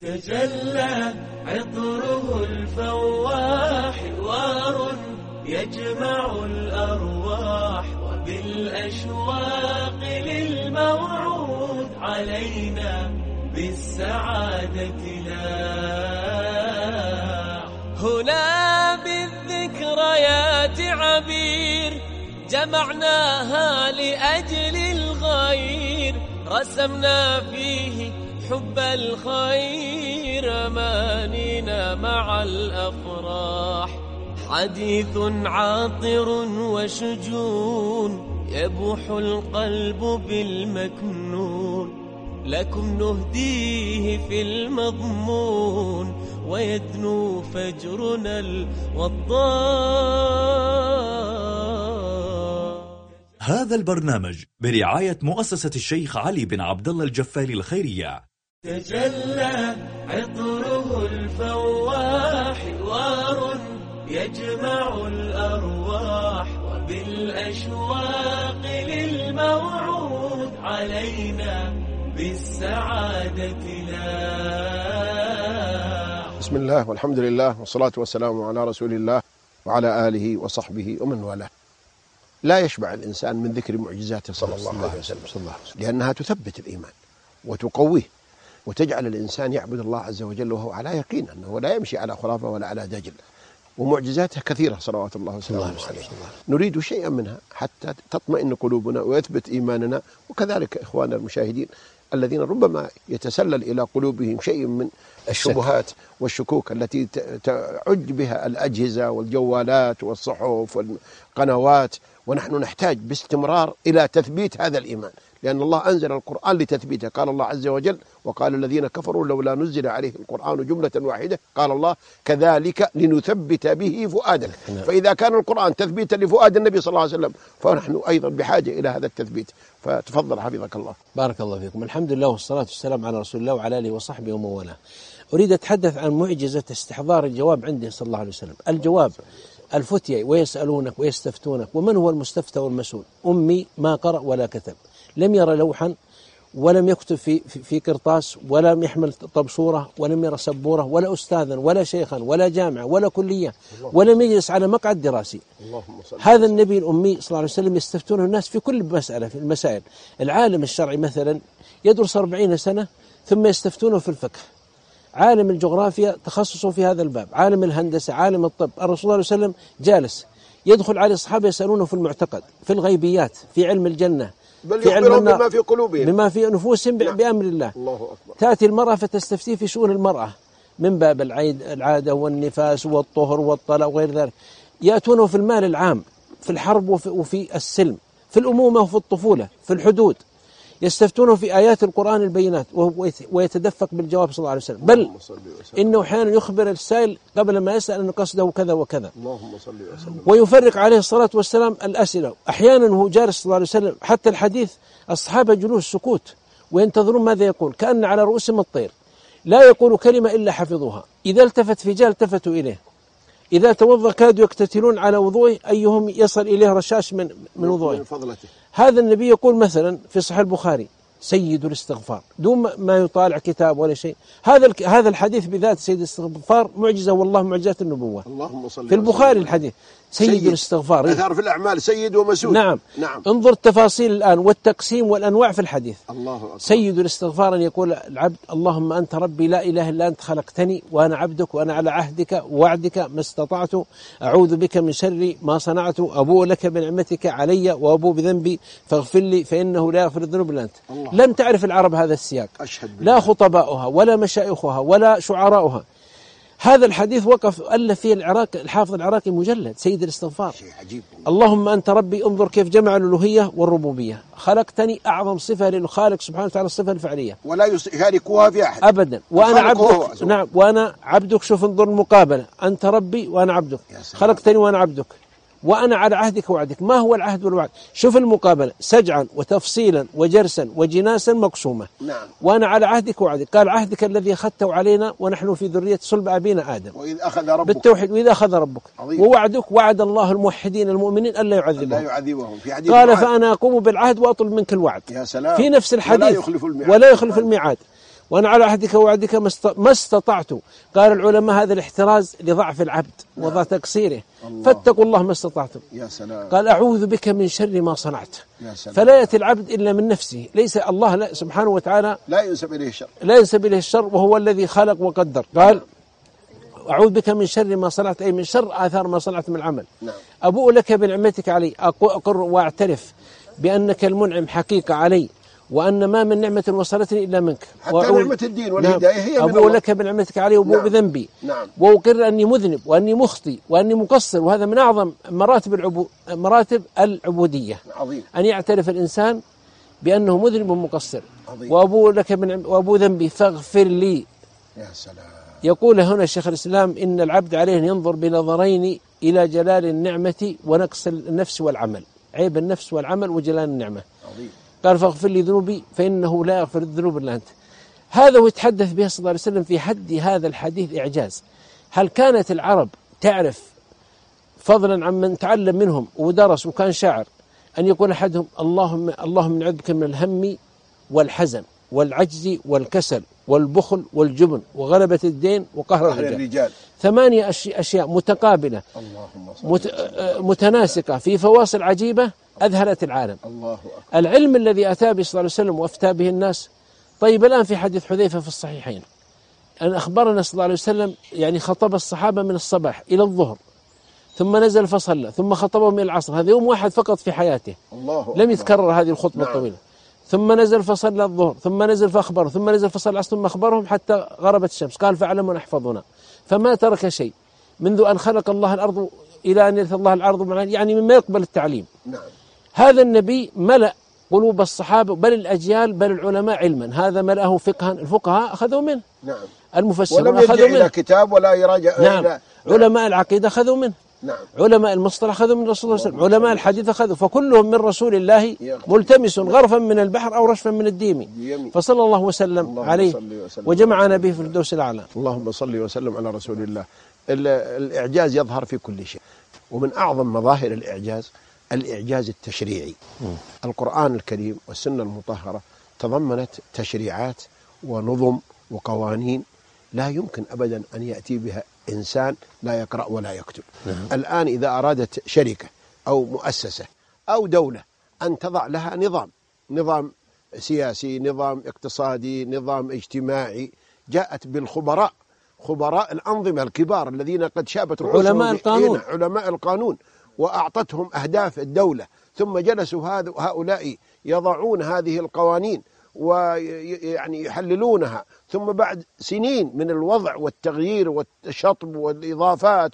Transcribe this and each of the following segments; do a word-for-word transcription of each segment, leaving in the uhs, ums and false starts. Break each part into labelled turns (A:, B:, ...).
A: تجلى عطره الفواح حوار يجمع الأرواح وبالأشواق للموعود علينا بالسعادة لاح. هنا بالذكريات عبير جمعناها لأجل الغير، رسمنا فيه حب الخير أمانينا مع الأفراح. حديث عاطر وشجون يبوح القلب بالمكنون، لكم نهديه في المضمون ويدنو فجرنا الوضاح.
B: هذا البرنامج برعاية مؤسسة الشيخ علي بن عبد الله الجفاري الخيرية.
A: تجلى عطره الفواح حوار يجمع الأرواح وبالأشواق للموعود علينا بالسعادة لاح.
C: بسم الله والحمد لله والصلاة والسلام على رسول الله وعلى آله وصحبه ومن والاه. لا يشبع الإنسان من ذكر معجزاته صلى الله عليه وسلم، لأنها تثبت الإيمان وتقويه وتجعل الإنسان يعبد الله عز وجل وهو على يقين أنه لا يمشي على خرافة ولا على دجل. ومعجزاته كثيرة صلوات الله وسلامه عليه. نريد شيئا منها حتى تطمئن قلوبنا ويثبت إيماننا، وكذلك إخواننا المشاهدين الذين ربما يتسلل إلى قلوبهم شيء من الشبهات والشكوك التي تعج بها الأجهزة والجوالات والصحف والقنوات، ونحن نحتاج باستمرار إلى تثبيت هذا الإيمان، لأن الله أنزل القرآن لتثبيته. قال الله عز وجل: وقال الذين كفروا لولا نزل عليه القرآن جملة واحدة. قال الله: كذلك لنثبت به فؤادك. فإذا كان القرآن تثبيتا لفؤاد النبي صلى الله عليه وسلم، فنحن أيضا بحاجة إلى هذا التثبيت. فتفضل حفظك الله.
D: بارك الله فيكم. الحمد لله والصلاة والسلام على رسول الله وعلى آله وصحبه ومن والاه. أريد أتحدث عن معجزة استحضار الجواب عنده صلى الله عليه وسلم. الجواب الفتية ويسألونك ويستفتونك ومن هو المستفتى والمسؤول. أمي ما قرأ ولا كتب، لم يرى لوحا ولم يكتب في, في, في قرطاس، ولم يحمل طبشورة، ولم يرى سبورة، ولا أستاذا ولا شيخا ولا جامعة ولا كلية، ولم يجلس على مقعد دراسي. هذا النبي الأمي صلى الله عليه وسلم يستفتونه الناس في كل مسألة في المسائل. العالم الشرعي مثلا يدرس أربعين سنة ثم يستفتونه في الفقه. عالم الجغرافيا تخصصه في هذا الباب، عالم الهندسة، عالم الطب. الرسول صلى الله عليه وسلم جالس يدخل عليه الصحابة يسألونه في المعتقد، في الغيبيات، في علم الجنة،
C: بل يخبرهم بما في قلوبهم،
D: بما في نفوسهم بأمر الله.
C: الله أكبر.
D: تأتي المرأة فتستفتي في شؤون المرأة من باب العيد العادة والنفاس والطهر والطلاق وغير ذلك. يأتونه في المال العام، في الحرب وفي, وفي السلم، في الأمومة وفي الطفولة، في الحدود. يستفتونه في آيات القرآن البينات ويتدفق بالجواب صلى الله عليه وسلم. بل إنه أحيانا يخبر السائل قبل ما يسأل أن قصده كذا وكذا.
C: اللهم صل وسلم.
D: ويفرق عليه الصلاة والسلام الأسئلة. أحيانا هو جالس صلى الله عليه وسلم حتى الحديث الصحابة جلوس سكوت وينتظرون ماذا يقول، كأن على رؤوسهم الطير، لا يقول كلمة إلا حفظوها. إذا التفت في جهل التفتوا إليه، إذا توضأ كادوا يقتتلون على وضوءه أيهم يصل إليه رشاش من من وضوءه. هذا النبي يقول مثلا في صحيح البخاري: سيد الاستغفار، دون ما يطالع كتاب ولا شيء. هذا هذا الحديث بذات سيد الاستغفار معجزة والله معجزات النبوة.
C: اللهم صل
D: في البخاري الحديث سيد, سيد الاستغفار،
C: أثار في الأعمال سيد ومسؤول.
D: نعم.
C: نعم.
D: انظر التفاصيل الآن والتقسيم والأنواع في الحديث.
C: الله أكبر.
D: سيد الاستغفار أن يقول العبد: اللهم أنت ربي لا إله إلا أنت خلقتني وأنا عبدك وأنا على عهدك ووعدك ما استطعت، أعوذ بك من شر ما صنعت، أبوء لك بنعمتك علي وأبوء بذنبي فاغفر لي فإنه لا يغفر الذنوب إلا أنت. لم تعرف العرب هذا السياق، لا خطباؤها ولا مشايخها ولا شعراؤها. هذا الحديث وقف ألف فيه العراق الحافظ العراقي مجلد سيد الاستغفار.
C: شيء عجيب.
D: اللهم أنت ربي، انظر كيف جمع الألوهية والربوبية. خلقتني، أعظم صفة للخالق سبحانه وتعالى الصفة الفعلية،
C: ولا يشاركها في أحد
D: أبدا. وأنا عبدك. نعم. وأنا عبدك. شوف انظر المقابلة: أنت ربي وأنا عبدك، خلقتني وأنا عبدك، وأنا على عهدك ووعدك. ما هو العهد والوعد؟ شوف المقابلة: سجعا وتفصيلا وجرسا وجناسا مقسومة.
C: نعم.
D: وأنا على عهدك ووعدك. قال: عهدك الذي أخذته علينا ونحن في ذرية صلب أبينا آدم،
C: وإذ أخذ ربك
D: بالتوحيد، وإذا أخذ ربك.
C: عظيم.
D: ووعدك وعد الله الموحدين المؤمنين ألا يعذبهم,
C: لا يعذبهم. في حديث
D: قال: فأنا أقوم بالعهد وأطلب منك الوعد.
C: يا سلام.
D: في نفس الحديث:
C: ولا يخلف الميعاد,
D: ولا يخلف الميعاد. وأنا على عهدك ووعدك ما استطعت. قال العلماء هذا الاحتراز لضعف العبد وضع تقصيره، فاتقوا الله ما استطعتم.
C: يا سلام.
D: قال أعوذ بك من شر ما صنعت.
C: يا سلام.
D: فلا يأتي العبد إلا من نفسه، ليس الله لا سبحانه وتعالى
C: لا ينسب إليه الشر،
D: لا ينسب إليه الشر، وهو الذي خلق وقدر. قال أعوذ بك من شر ما صنعت، أي من شر آثار ما صنعت من العمل.
C: نعم.
D: أبوء لك بنعمتك علي، أقر وأعترف بأنك المنعم حقيقة علي، وأن ما من نعمة وصلتني إلا منك.
C: حتى نعمة الدين والهداية
D: نعم.
C: هي من
D: أبوء
C: الله.
D: لك بنعمتك علي وأبوء
C: نعم.
D: بذنبي.
C: نعم.
D: وأقر أني مذنب وأني مخطئ وأني مقصر، وهذا من أعظم مراتب العبو... مراتب العبودية.
C: عظيم.
D: أن يعترف الإنسان بأنه مذنب ومقصر.
C: عظيم.
D: وأبوء لك بنعم... وأبوء ذنبي فاغفر لي.
C: يا سلام.
D: يقول هنا الشيخ الإسلام إن العبد عليه أن ينظر بنظرين إلى جلال النعمة ونقص النفس والعمل، عيب النفس والعمل وجلال النعمة.
C: عظيم.
D: قال فاغفر لي ذنوبي فإنه لا يغفر الذنوب إلا أنت. هذا ويتحدث به صلى الله عليه وسلم في حد هذا الحديث إعجاز. هل كانت العرب تعرف فضلا عن من تعلم منهم ودرس وكان شاعر أن يقول أحدهم اللهم اللهم نعوذ بك من الهم والحزن والعجز والكسل والبخل والجبن وغلبة الدين وقهر الرجال. الرجال ثمانية أشياء متقابلة مت... متناسقة في فواصل عجيبة أذهلت العالم.
C: الله أكبر.
D: العلم الذي أتى به صلى الله عليه وسلم وأفتى به الناس. طيب الآن في حديث حذيفة في الصحيحين أن أخبرنا صلى الله عليه وسلم يعني خطب الصحابة من الصباح إلى الظهر، ثم نزل فصلى، ثم خطبهم إلى العصر. هذا يوم واحد فقط في حياته.
C: الله
D: لم يتكرر هذه الخطبة. نعم. الطويلة. ثم نزل فصلى الظهر، ثم نزل فأخبره، ثم نزل فصلى العصر، ثم أخبرهم حتى غربت الشمس. قال فاعلموا احفظنا. فما ترك شيء منذ أن خلق الله الأرض إلى أن يرث الله الأرض، يعني مما يقبل التعليم.
C: نعم.
D: هذا النبي ملأ قلوب الصحابة بل الأجيال بل العلماء علما، هذا ملأه فقها، الفقهاء أخذوا منه.
C: نعم.
D: المفسرون
C: ولم
D: أخذوا منه.
C: إلى كتاب ولا يراجع.
D: نعم.
C: نعم.
D: علماء العقيدة أخذوا منه.
C: نعم.
D: علماء المصطلح أخذوا من رسول الله صلى الله عليه وسلم، علماء الحديث أخذوا، فكلهم من رسول الله ملتمس غرفا من البحر أو رشفا من الديم. فصلى الله وسلم عليه وجمعنا به في الفردوس الأعلى.
C: اللهم صل وسلم على رسول الله. الإعجاز يظهر في كل شيء، ومن أعظم مظاهر الإعجاز الإعجاز التشريعي. م. القرآن الكريم والسنة المطهرة تضمنت تشريعات ونظم وقوانين لا يمكن أبدا أن يأتي بها إنسان لا يقرأ ولا يكتب. نعم. الآن إذا أرادت شركة أو مؤسسة أو دولة أن تضع لها نظام، نظام سياسي، نظام اقتصادي، نظام اجتماعي، جاءت بالخبراء، خبراء الأنظمة الكبار الذين قد شابت رؤوسهم،
D: علماء القانون،
C: علماء القانون، وأعطتهم أهداف الدولة، ثم جلسوا هؤلاء يضعون هذه القوانين ويعني يحللونها، ثم بعد سنين من الوضع والتغيير والشطب والإضافات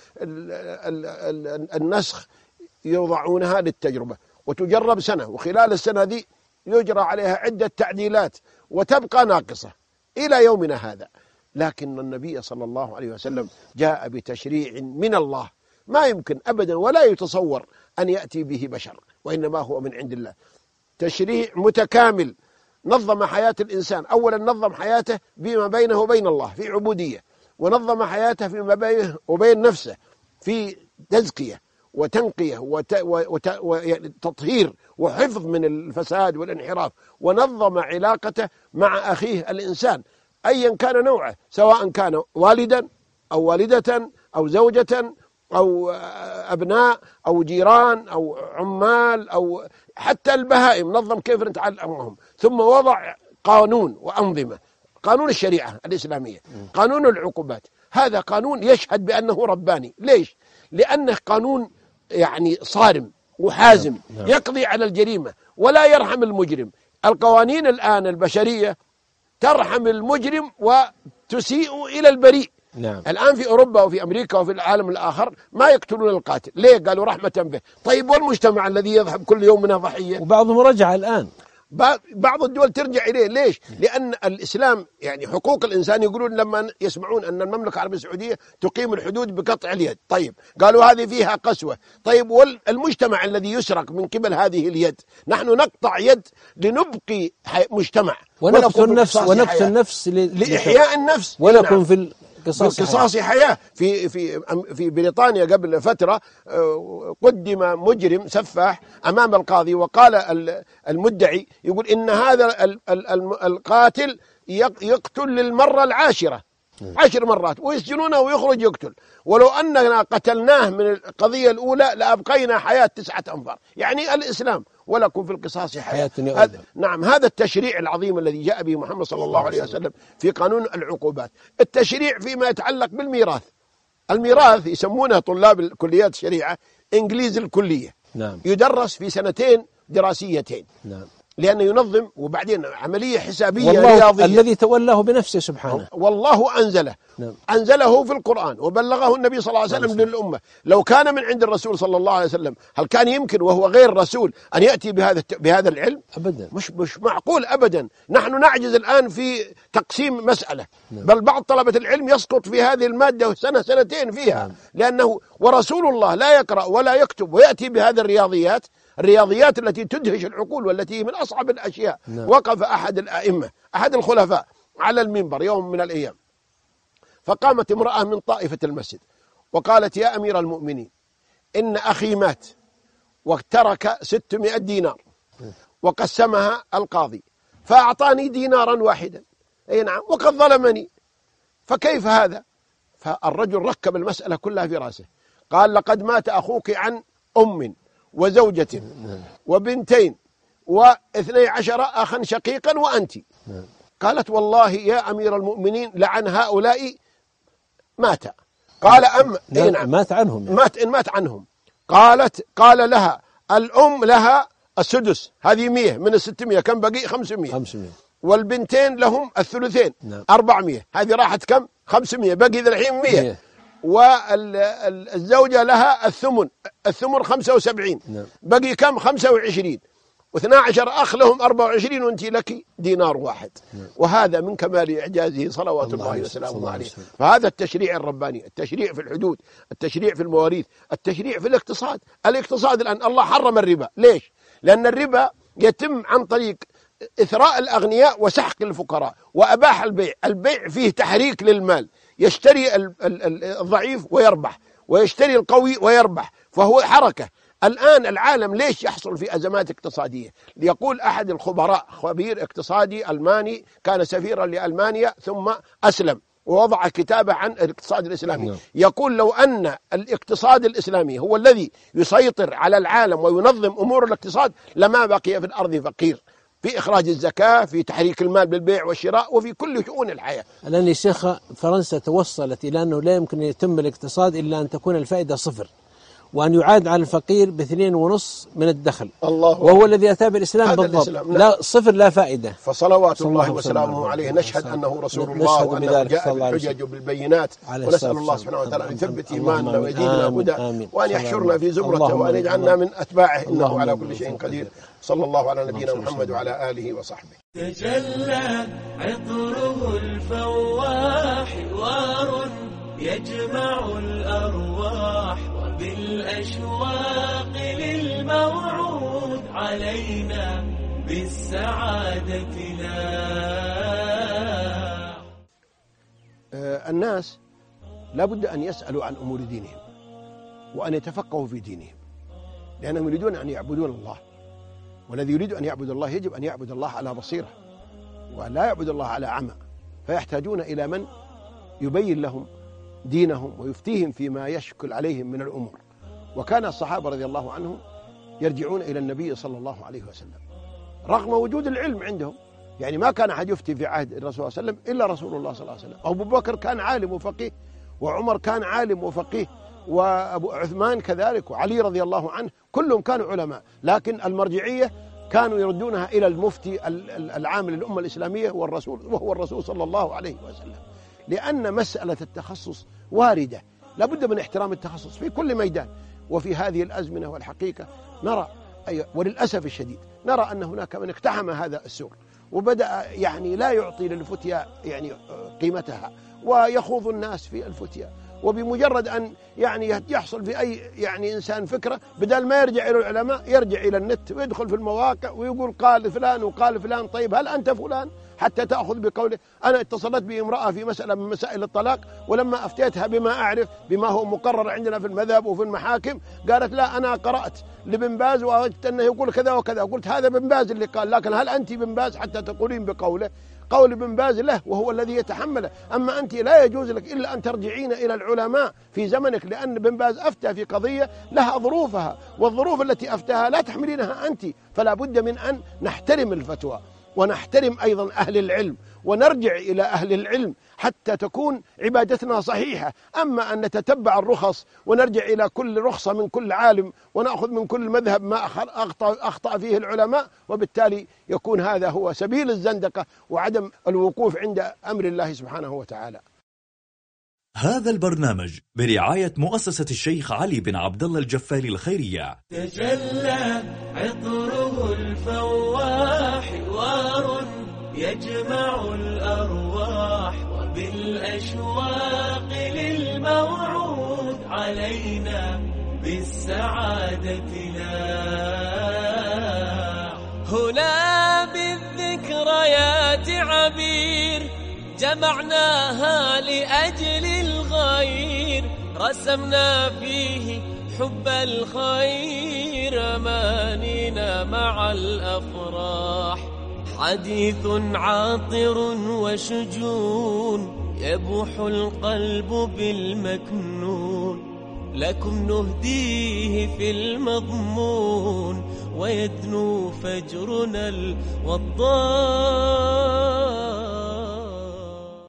C: والنسخ يوضعونها للتجربة وتجرب سنة، وخلال السنة دي يجرى عليها عدة تعديلات وتبقى ناقصة إلى يومنا هذا. لكن النبي صلى الله عليه وسلم جاء بتشريع من الله ما يمكن أبدا ولا يتصور أن يأتي به بشر، وإنما هو من عند الله. تشريع متكامل نظم حياة الإنسان. أولا نظم حياته فيما بينه وبين الله في عبودية، ونظم حياته فيما بينه وبين نفسه في تزكية وتنقية وتطهير وحفظ من الفساد والانحراف، ونظم علاقته مع أخيه الإنسان أيا كان نوعه، سواء كان والدا أو والدة أو زوجة أو أبناء أو جيران أو عمال أو حتى البهائم، نظم كيف نتعلمهم. ثم وضع قانون وأنظمة، قانون الشريعة الإسلامية، قانون العقوبات. هذا قانون يشهد بأنه رباني. ليش؟ لأنه قانون يعني صارم وحازم، يقضي على الجريمة ولا يرحم المجرم. القوانين الآن البشرية ترحم المجرم وتسيء إلى البريء. نعم. الآن في أوروبا وفي أمريكا وفي العالم الآخر ما يقتلون القاتل. ليه؟ قالوا رحمة به. طيب والمجتمع الذي يذهب كل يوم منها ضحية؟
D: وبعضهم رجع الآن،
C: بعض الدول ترجع إليه. ليش؟ لأن الإسلام يعني حقوق الإنسان يقولون لما يسمعون أن المملكة العربية السعودية تقيم الحدود بقطع اليد، طيب قالوا هذه فيها قسوة. طيب والمجتمع الذي يسرق من قبل هذه اليد، نحن نقطع يد لنبقي مجتمع
D: ونقتل النفس ونقتل النفس
C: لإحياء النفس،
D: ولكم في قصاص
C: قصاص حياة. في في في بريطانيا قبل فترة قدم مجرم سفاح أمام القاضي، وقال المدعي يقول إن هذا القاتل يقتل للمرة العاشرة عشر مرات ويسجنونه ويخرج يقتل. ولو أننا قتلناه من القضية الأولى لأبقينا حياة تسعة أنفار. يعني الإسلام ولكم في القصاص حياة. هذا نعم هذا التشريع العظيم الذي جاء به محمد صلى الله عليه وسلم في قانون العقوبات. التشريع فيما يتعلق بالميراث، الميراث يسمونه طلاب الكليات الشريعة إنجليز الكلية.
D: نعم.
C: يدرس في سنتين دراسيتين.
D: نعم.
C: لأنه ينظم وبعدين عملية حسابية
D: والله
C: رياضية.
D: الذي تولاه بنفسه سبحانه.
C: والله أنزله.
D: نعم.
C: أنزله في القرآن وبلغه النبي صلى الله عليه وسلم للأمة. لو كان من عند الرسول صلى الله عليه وسلم هل كان يمكن وهو غير رسول أن يأتي بهذا بهذا العلم؟
D: أبدا.
C: مش مش معقول أبدا. نحن نعجز الآن في تقسيم مسألة. نعم. بل بعض طلبة العلم يسقط في هذه المادة سنة سنتين فيها. نعم. لأنه ورسول الله لا يقرأ ولا يكتب ويأتي بهذه الرياضيات الرياضيات التي تدهش العقول والتي من أصعب الأشياء. نعم. وقف أحد الأئمة أحد الخلفاء على المنبر يوم من الأيام، فقامت امرأة من طائفة المسجد وقالت: يا أمير المؤمنين، إن أخي مات وترك ستمائة دينار وقسمها القاضي فأعطاني دينارا واحدا، أي نعم، وقد ظلمني، فكيف هذا؟ فالرجل ركب المسألة كلها في رأسه، قال: لقد مات أخوك عن أم وزوجة وبنتين واثني عشر أخا شقيقا وأنت. قالت: والله يا أمير المؤمنين لعن هؤلاء مات. قال: أم إيه نعم
D: مات عنهم يعني.
C: مات إن مات عنهم. قالت قال لها: الأم لها السدس، هذه مية من الستمية، كم بقي؟ خمسمية. خمسمية. والبنتين لهم الثلثين. نعم. أربعمية، هذه راحت كم؟ خمسمية، بقي ذا الحين مية. مية. والزوجة لها الثمن، الثمن خمسة وسبعين. نعم. بقي كم؟ خمسة وعشرين. واثنى عشر أخ لهم أربعة وعشرين وأنت لك دينار واحد. نعم. وهذا من كمال إعجازه صلوات الله, الله وسلامه عليه. فهذا التشريع الرباني، التشريع في الحدود، التشريع في المواريث، التشريع في الاقتصاد. الاقتصاد الآن الله حرم الربا. ليش؟ لأن الربا يتم عن طريق إثراء الأغنياء وسحق الفقراء، وأباح البيع. البيع فيه تحريك للمال، يشتري الضعيف ويربح ويشتري القوي ويربح، فهو حركة. الآن العالم ليش يحصل في أزمات اقتصادية؟ ليقول أحد الخبراء، خبير اقتصادي ألماني كان سفيرا لألمانيا ثم أسلم ووضع كتابة عن الاقتصاد الإسلامي. يقول: لو أن الاقتصاد الإسلامي هو الذي يسيطر على العالم وينظم أمور الاقتصاد لما بقي في الأرض فقير، في إخراج الزكاة، في تحريك المال بالبيع والشراء، وفي كل شؤون الحياة.
D: الآن يا شيخ فرنسا توصلت إلى أنه لا يمكن أن يتم الاقتصاد إلا أن تكون الفائدة صفر، وأن يعاد على الفقير باثنين ونص من الدخل. الله وهو الذي أتى بالإسلام بالضبط. الإسلام. لا صفر، لا فائدة.
C: فصلوات الله وسلامه عليه نشهد أنه رسول الله وأنه جاء بالحجج وبالبينات، ونسأل الله سبحانه وتعالى أن يثبت إيماننا ويزيدنا هدى وأن يحشرنا في زمرته وأن يجعلنا من أتباعه إنه على كل شيء قدير. صلى الله على نبينا محمد وعلى آله وصحبه.
A: تجلى عطره الفواح حوار يجمع الأرواح، وبالأشواق للموعود علينا بالسعادة لا.
C: الناس لابد أن يسألوا عن أمور دينهم وأن يتفقهوا في دينهم، لأنهم يريدون أن يعبدون الله، والذي يريد أن يعبد الله يجب أن يعبد الله على بصيرة ولا يعبد الله على عمى، فيحتاجون إلى من يبين لهم دينهم ويفتيهم فيما يشكل عليهم من الأمور. وكان الصحابة رضي الله عنهم يرجعون إلى النبي صلى الله عليه وسلم رغم وجود العلم عندهم. يعني ما كان أحد يفتي في عهد الرسول صلى الله عليه وسلم إلا رسول الله صلى الله عليه وسلم. أبو بكر كان عالم وفقيه، وعمر كان عالم وفقيه، وأبو عثمان كذلك، وعلي رضي الله عنه، كلهم كانوا علماء، لكن المرجعية كانوا يردونها إلى المفتي العام للأمة الإسلامية والرسول، وهو الرسول صلى الله عليه وسلم، لأن مسألة التخصص واردة، لابد من احترام التخصص في كل ميدان. وفي هذه الأزمنة والحقيقة نرى، وللأسف الشديد نرى أن هناك من اقتحم هذا السوق وبدأ يعني لا يعطي للفتيا يعني قيمتها، ويخوض الناس في الفتيا، وبمجرد أن يعني يحصل في أي يعني إنسان فكرة، بدل ما يرجع إلى العلماء يرجع إلى النت ويدخل في المواقع ويقول قال فلان وقال فلان. طيب هل أنت فلان حتى تأخذ بقوله؟ أنا اتصلت بامرأة في مسألة من مسائل الطلاق، ولما أفتيتها بما أعرف بما هو مقرر عندنا في المذهب وفي المحاكم، قالت لا أنا قرأت لبن باز ووجدت أنه يقول كذا وكذا. قلت هذا بن باز اللي قال، لكن هل أنت بن باز حتى تقولين بقوله؟ قول ابن باز له وهو الذي يتحمله. أما أنت لا يجوز لك إلا أن ترجعين إلى العلماء في زمنك، لأن ابن باز أفتى في قضية لها ظروفها، والظروف التي أفتاها لا تحملينها أنت، فلا بد من أن نحترم الفتوى ونحترم أيضا أهل العلم ونرجع إلى أهل العلم حتى تكون عبادتنا صحيحة. أما أن نتتبع الرخص ونرجع إلى كل رخصة من كل عالم ونأخذ من كل مذهب ما أخطأ, أخطأ فيه العلماء، وبالتالي يكون هذا هو سبيل الزندقة وعدم الوقوف عند أمر الله سبحانه وتعالى.
B: هذا البرنامج برعاية مؤسسة الشيخ علي بن عبد الله الجفالي الخيرية.
A: تجلى عطره الفواح، حوار يجمع الأرواح، وبالأشواق للموعود علينا بالسعادة لاح. هنا بالذكريات عبير جمعناها لأجل الغير، رسمنا فيه حب الخير، أمانينا مع الأفراح. حديث عاطر وشجون يبوح القلب بالمكنون، لكم نهديه في المضمون، ويدنو فجرنا الوضاح.